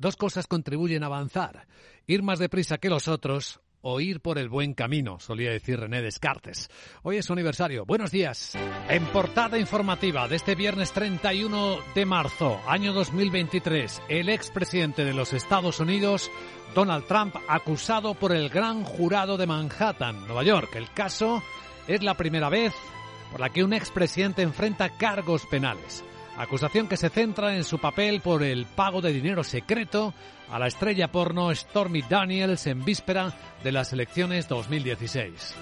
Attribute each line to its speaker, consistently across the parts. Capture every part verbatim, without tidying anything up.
Speaker 1: Dos cosas contribuyen a avanzar: ir más deprisa que los otros o ir por el buen camino, solía decir René Descartes. Hoy es su aniversario. Buenos días. En portada informativa de este viernes treinta y uno de marzo, año dos mil veintitrés, el expresidente de los Estados Unidos, Donald Trump, acusado por el Gran Jurado de Manhattan, Nueva York. El caso es la primera vez por la que un expresidente enfrenta cargos penales. Acusación que se centra en su papel por el pago de dinero secreto a la estrella porno Stormy Daniels en víspera de las elecciones dos mil dieciséis.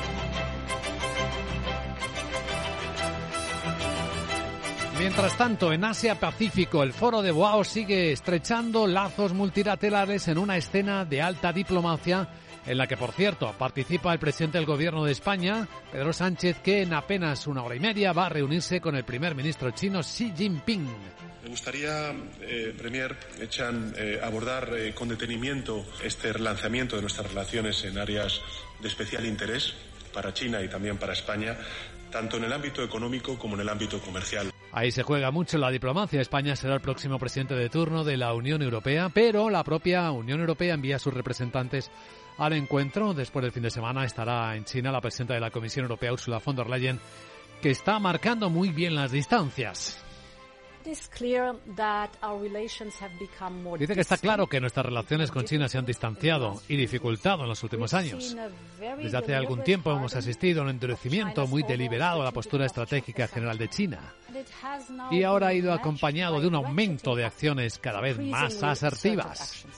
Speaker 1: Mientras tanto, en Asia-Pacífico, el Foro de Boao sigue estrechando lazos multilaterales en una escena de alta diplomacia en la que, por cierto, participa el presidente del Gobierno de España, Pedro Sánchez, que en apenas una hora y media va a reunirse con el primer ministro chino Xi Jinping.
Speaker 2: Me gustaría, eh, Premier Chan, eh, abordar eh, con detenimiento este relanzamiento de nuestras relaciones en áreas de especial interés para China y también para España, tanto en el ámbito económico como en el ámbito comercial.
Speaker 1: Ahí se juega mucho la diplomacia. España será el próximo presidente de turno de la Unión Europea, pero la propia Unión Europea envía a sus representantes al encuentro. Después del fin de semana estará en China la presidenta de la Comisión Europea, Ursula von der Leyen, que está marcando muy bien las distancias. Dice que está claro que nuestras relaciones con China se han distanciado y dificultado en los últimos años. Desde hace algún tiempo hemos asistido a un endurecimiento muy deliberado a la postura estratégica general de China. Y ahora ha ido acompañado de un aumento de acciones cada vez más asertivas.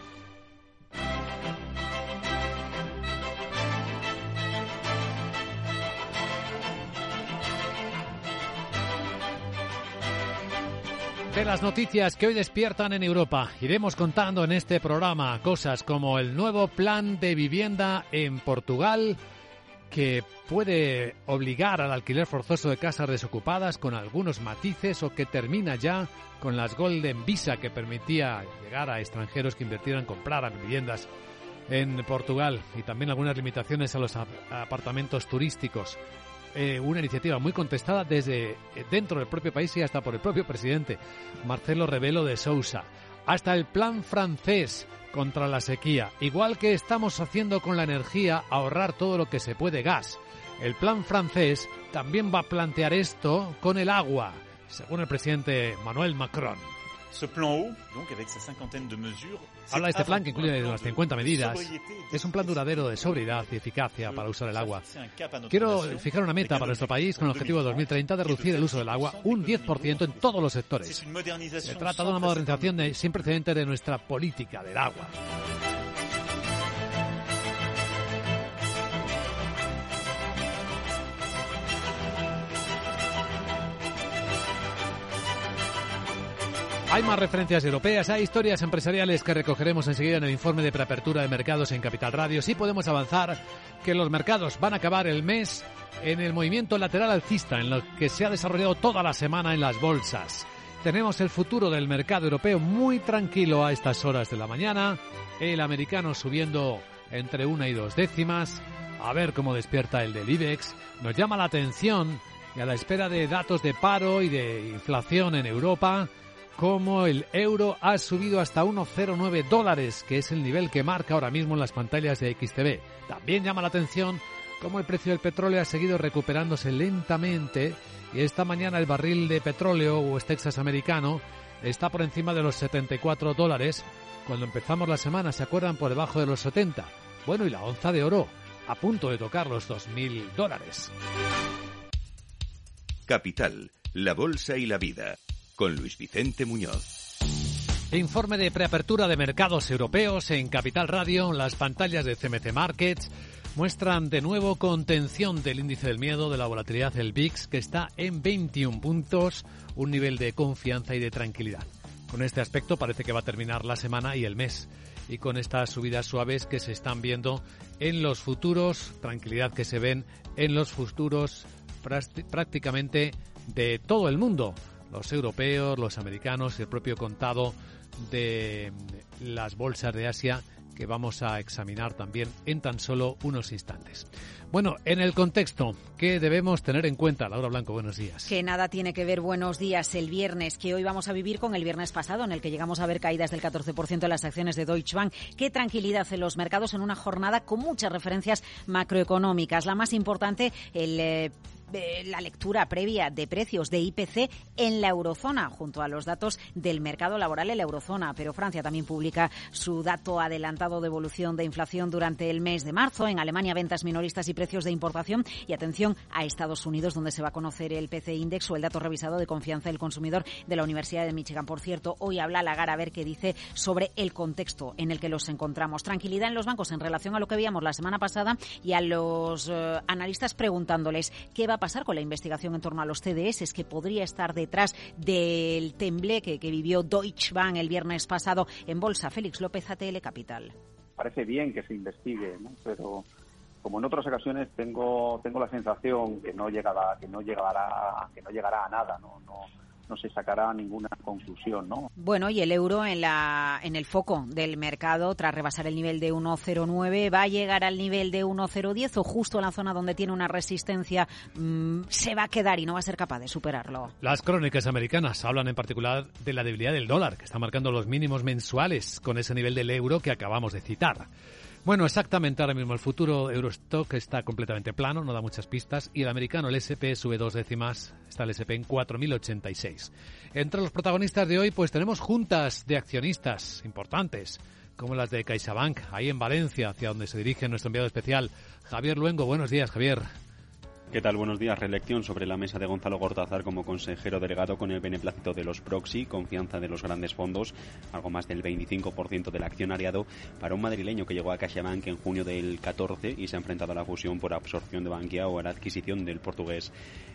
Speaker 1: De las noticias que hoy despiertan en Europa, iremos contando en este programa cosas como el nuevo plan de vivienda en Portugal, que puede obligar al alquiler forzoso de casas desocupadas con algunos matices, o que termina ya con las Golden Visa, que permitía llegar a extranjeros que invirtieran, compraran viviendas en Portugal, y también algunas limitaciones a los apartamentos turísticos. Eh, una iniciativa muy contestada desde dentro del propio país y hasta por el propio presidente Marcelo Rebelo de Sousa. Hasta el plan francés contra la sequía. Igual que estamos haciendo con la energía, ahorrar todo lo que se puede gas. El plan francés también va a plantear esto con el agua, según el presidente Emmanuel Macron. Habla de este plan, que incluye las cincuenta medidas. Es un plan duradero de sobriedad y eficacia para usar el agua. Quiero fijar una meta para nuestro país con el objetivo de dos mil treinta de reducir el uso del agua un diez por ciento en todos los sectores. Se trata de una modernización de, sin precedentes de nuestra política del agua. Hay más referencias europeas, hay historias empresariales que recogeremos enseguida en el informe de preapertura de mercados en Capital Radio. Sí podemos avanzar que los mercados van a acabar el mes en el movimiento lateral alcista, en lo que se ha desarrollado toda la semana en las bolsas. Tenemos el futuro del mercado europeo muy tranquilo a estas horas de la mañana, el americano subiendo entre una y dos décimas, a ver cómo despierta el del IBEX. Nos llama la atención, y a la espera de datos de paro y de inflación en Europa, como el euro ha subido hasta uno coma cero nueve dólares, que es el nivel que marca ahora mismo en las pantallas de X T V. También llama la atención cómo el precio del petróleo ha seguido recuperándose lentamente, y esta mañana el barril de petróleo West Texas americano está por encima de los setenta y cuatro dólares. Cuando empezamos la semana, ¿se acuerdan?, por debajo de los setenta. Bueno, y la onza de oro a punto de tocar los dos mil dólares.
Speaker 3: Capital, la bolsa y la vida, con Luis Vicente Muñoz.
Speaker 1: Informe de preapertura de mercados europeos en Capital Radio. Las pantallas de C M C Markets muestran de nuevo contención del índice del miedo, de la volatilidad del V I X, que está en veintiún puntos, un nivel de confianza y de tranquilidad. Con este aspecto parece que va a terminar la semana y el mes, y con estas subidas suaves que se están viendo en los futuros, tranquilidad que se ven en los futuros prácticamente de todo el mundo, los europeos, los americanos y el propio contado de las bolsas de Asia, que vamos a examinar también en tan solo unos instantes. Bueno, en el contexto, ¿qué debemos tener en cuenta? Laura Blanco, buenos días.
Speaker 4: Que nada tiene que ver, buenos días, el viernes, que hoy vamos a vivir con el viernes pasado, en el que llegamos a ver caídas del catorce por ciento en las acciones de Deutsche Bank. Qué tranquilidad en los mercados en una jornada con muchas referencias macroeconómicas. La más importante, el... Eh, la lectura previa de precios de I P C en la eurozona, junto a los datos del mercado laboral en la eurozona. Pero Francia también publica su dato adelantado de evolución de inflación durante el mes de marzo. En Alemania, ventas minoristas y precios de importación. Y atención a Estados Unidos, donde se va a conocer el P C Index o el dato revisado de confianza del consumidor de la Universidad de Michigan. Por cierto, hoy habla Lagarde a ver qué dice sobre el contexto en el que los encontramos. Tranquilidad en los bancos en relación a lo que veíamos la semana pasada y a los eh, analistas preguntándoles qué va a pasar con la investigación en torno a los C D S, que podría estar detrás del tembleque que vivió Deutsche Bank el viernes pasado en bolsa. Félix López, A T L Capital.
Speaker 5: Parece bien que se investigue, ¿no? Pero como en otras ocasiones tengo tengo la sensación que no llegará que no llegará que no llegará a nada, no no no se sacará ninguna conclusión, ¿no?
Speaker 4: Bueno, y el euro en la en el foco del mercado tras rebasar el nivel de uno coma cero nueve, ¿va a llegar al nivel de uno coma cero diez o justo en la zona donde tiene una resistencia mmm, se va a quedar y no va a ser capaz de superarlo?
Speaker 1: Las crónicas americanas hablan en particular de la debilidad del dólar, que está marcando los mínimos mensuales con ese nivel del euro que acabamos de citar. Bueno, exactamente ahora mismo el futuro Eurostock está completamente plano, no da muchas pistas, y el americano, el ese and pe, sube dos décimas, está el ese and pe en cuatro mil ochenta y seis. Entre los protagonistas de hoy, pues tenemos juntas de accionistas importantes, como las de CaixaBank, ahí en Valencia, hacia donde se dirige nuestro enviado especial, Javier Luengo. Buenos días, Javier.
Speaker 6: ¿Qué tal? Buenos días. Reelección sobre la mesa de Gonzalo Gortázar como consejero delegado con el beneplácito de los proxy, confianza de los grandes fondos, algo más del veinticinco por ciento del accionariado, para un madrileño que llegó a CaixaBank en junio del catorce y se ha enfrentado a la fusión por absorción de Bankia o a la adquisición del portugués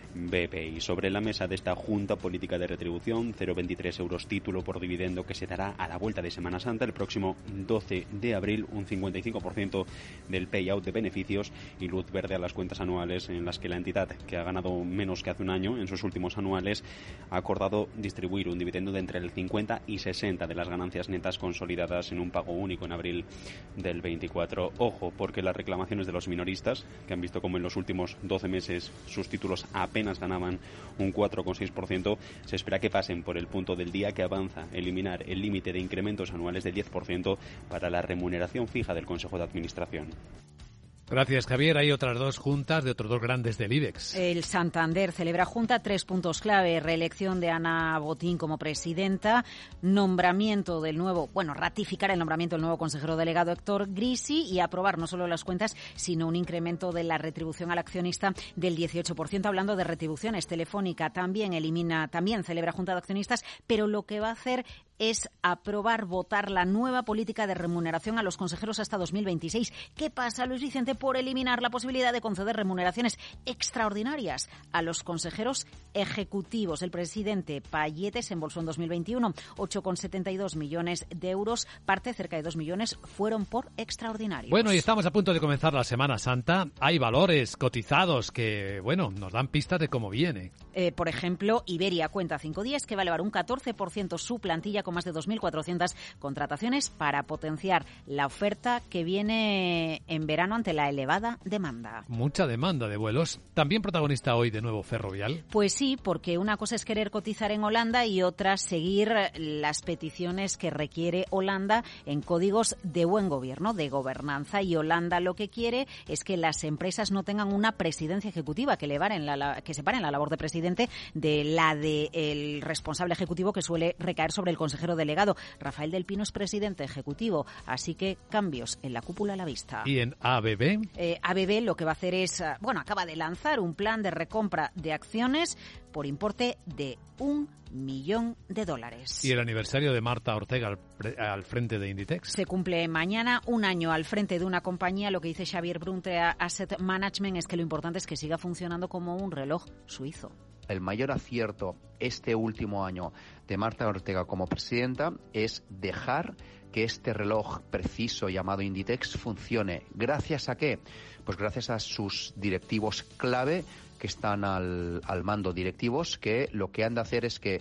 Speaker 6: B P I. Sobre la mesa de esta Junta Política de Retribución, cero coma veintitrés euros título por dividendo que se dará a la vuelta de Semana Santa el próximo doce de abril, un cincuenta y cinco por ciento del payout de beneficios y luz verde a las cuentas anuales en las que la entidad, que ha ganado menos que hace un año en sus últimos anuales, ha acordado distribuir un dividendo de entre el cincuenta y sesenta de las ganancias netas consolidadas en un pago único en abril del veinticuatro. Ojo, porque las reclamaciones de los minoristas, que han visto como en los últimos doce meses sus títulos apenas ganaban un cuatro coma seis por ciento, se espera que pasen por el punto del día que avanza eliminar el límite de incrementos anuales del diez por ciento para la remuneración fija del Consejo de Administración.
Speaker 1: Gracias, Javier. Hay otras dos juntas de otros dos grandes del IBEX.
Speaker 4: El Santander celebra junta, tres puntos clave: reelección de Ana Botín como presidenta, nombramiento del nuevo, bueno, ratificar el nombramiento del nuevo consejero delegado Héctor Grisi y aprobar no solo las cuentas, sino un incremento de la retribución al accionista del dieciocho por ciento. Hablando de retribuciones, Telefónica también elimina, también celebra junta de accionistas, pero lo que va a hacer es aprobar, votar la nueva política de remuneración a los consejeros hasta dos mil veintiséis. ¿Qué pasa, Luis Vicente, por eliminar la posibilidad de conceder remuneraciones extraordinarias a los consejeros ejecutivos? El presidente Payete se embolsó en dos mil veintiuno ocho coma setenta y dos millones de euros, parte cerca de dos millones fueron por extraordinarios.
Speaker 1: Bueno, y estamos a punto de comenzar la Semana Santa. Hay valores cotizados que, bueno, nos dan pistas de cómo viene.
Speaker 4: Eh, por ejemplo, Iberia cuenta cinco días que va a elevar un catorce por ciento su plantilla con más de dos mil cuatrocientas contrataciones para potenciar la oferta que viene en verano ante la elevada demanda.
Speaker 1: Mucha demanda de vuelos. ¿También protagonista hoy de nuevo Ferrovial?
Speaker 4: Pues sí, porque una cosa es querer cotizar en Holanda y otra seguir las peticiones que requiere Holanda en códigos de buen gobierno, de gobernanza. Y Holanda lo que quiere es que las empresas no tengan una presidencia ejecutiva, que, le varen la, que separen la labor de presidente de la del responsable ejecutivo, que suele recaer sobre el consejero delegado. Rafael del Pino es presidente ejecutivo, así que cambios en la cúpula a la vista.
Speaker 1: ¿Y en A B B?
Speaker 4: Eh, A B B lo que va a hacer es, bueno, acaba de lanzar un plan de recompra de acciones por importe de un millón de dólares.
Speaker 1: ¿Y el aniversario de Marta Ortega al, al frente de Inditex?
Speaker 4: Se cumple mañana un año al frente de una compañía. Lo que dice Xavier Brunte a Asset Management es que lo importante es que siga funcionando como un reloj suizo.
Speaker 7: El mayor acierto este último año de Marta Ortega como presidenta es dejar que este reloj preciso llamado Inditex funcione. ¿Gracias a qué? Pues gracias a sus directivos clave que están al, al mando, directivos que lo que han de hacer es que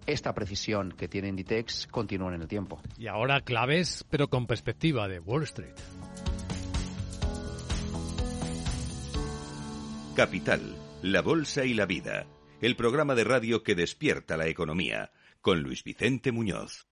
Speaker 7: esta precisión que tiene Inditex continúe en el tiempo.
Speaker 1: Y ahora claves, pero con perspectiva de Wall Street.
Speaker 3: Capital, la bolsa y la vida. El programa de radio que despierta la economía. Con Luis Vicente Muñoz.